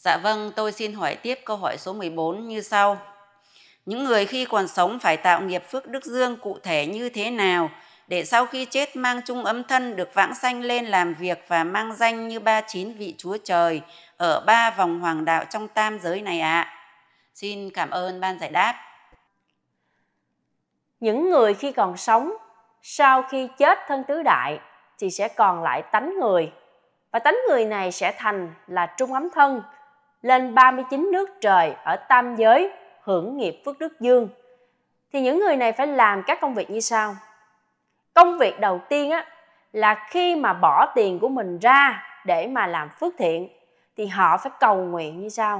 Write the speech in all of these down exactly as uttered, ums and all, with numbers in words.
Dạ vâng, tôi xin hỏi tiếp câu hỏi số mười bốn như sau. Những người khi còn sống phải tạo nghiệp phước đức dương cụ thể như thế nào để sau khi chết mang chung ấm thân được vãng sanh lên làm việc và mang danh như ba chín vị Chúa Trời ở ba vòng hoàng đạo trong tam giới này ạ? À? Xin cảm ơn ban giải đáp. Những người khi còn sống, sau khi chết thân tứ đại thì sẽ còn lại tánh người. Và tánh người này sẽ thành là trung ấm thân, lên ba mươi chín nước trời ở tam giới hưởng nghiệp phước đức dương. Thì những người này phải làm các công việc như sau. Công việc đầu tiên á, là khi mà bỏ tiền của mình ra để mà làm phước thiện thì họ phải cầu nguyện như sau.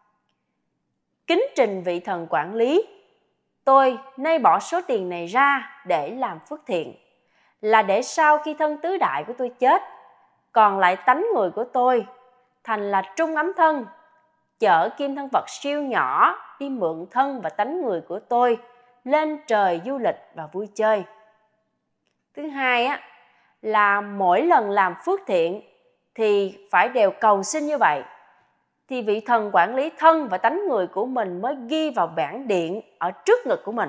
Kính trình vị thần quản lý, tôi nay bỏ số tiền này ra để làm phước thiện, là để sau khi thân tứ đại của tôi chết, còn lại tánh người của tôi thành là trung ấm thân, chở kim thân Phật siêu nhỏ đi mượn thân và tánh người của tôi lên trời du lịch và vui chơi. Thứ hai á, là mỗi lần làm phước thiện thì phải đều cầu xin như vậy, thì vị thần quản lý thân và tánh người của mình mới ghi vào bảng điện ở trước ngực của mình.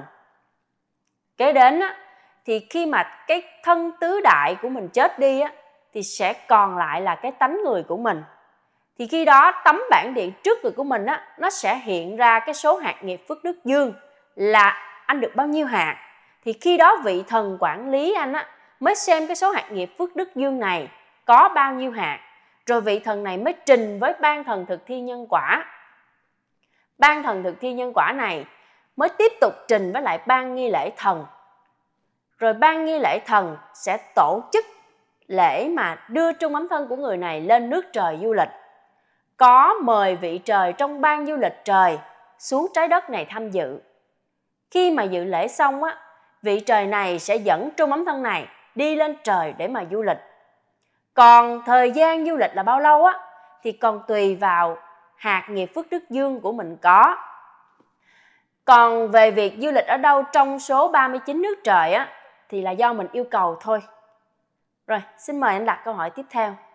Kế đến á, thì khi mà cái thân tứ đại của mình chết đi á, thì sẽ còn lại là cái tánh người của mình. Thì khi đó tấm bảng điện trước ngực của mình á, nó sẽ hiện ra cái số hạt nghiệp phước đức dương là anh được bao nhiêu hạt. Thì khi đó vị thần quản lý anh á, mới xem cái số hạt nghiệp phước đức dương này có bao nhiêu hạt, rồi vị thần này mới trình với ban thần thực thi nhân quả. Ban thần thực thi nhân quả này mới tiếp tục trình với lại ban nghi lễ thần. Rồi ban nghi lễ thần sẽ tổ chức lễ mà đưa trung ấm thân của người này lên nước trời du lịch. Có mời vị trời trong ban du lịch trời xuống trái đất này tham dự. Khi mà dự lễ xong á, vị trời này sẽ dẫn trung ấm thân này đi lên trời để mà du lịch. Còn thời gian du lịch là bao lâu á, thì còn tùy vào hạt nghiệp phước đức dương của mình có. Còn về việc du lịch ở đâu trong số ba mươi chín nước trời á, thì là do mình yêu cầu thôi. Rồi, xin mời anh đặt câu hỏi tiếp theo.